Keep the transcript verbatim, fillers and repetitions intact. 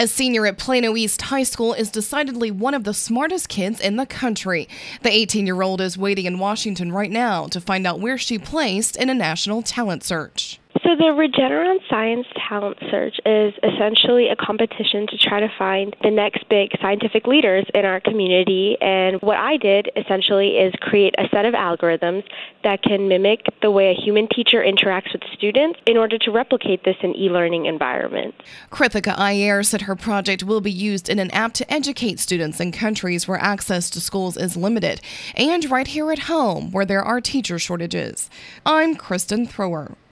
A senior at Plano East High School is decidedly one of the smartest kids in the country. The eighteen-year-old is waiting in Washington right now to find out where she placed in a national talent search. So the Regeneron Science Talent Search is essentially a competition to try to find the next big scientific leaders in our community. And what I did essentially is create a set of algorithms that can mimic the way a human teacher interacts with students in order to replicate this in e-learning environments. Krithika Iyer said her project will be used in an app to educate students in countries where access to schools is limited, and right here at home where there are teacher shortages. I'm Kristen Thrower.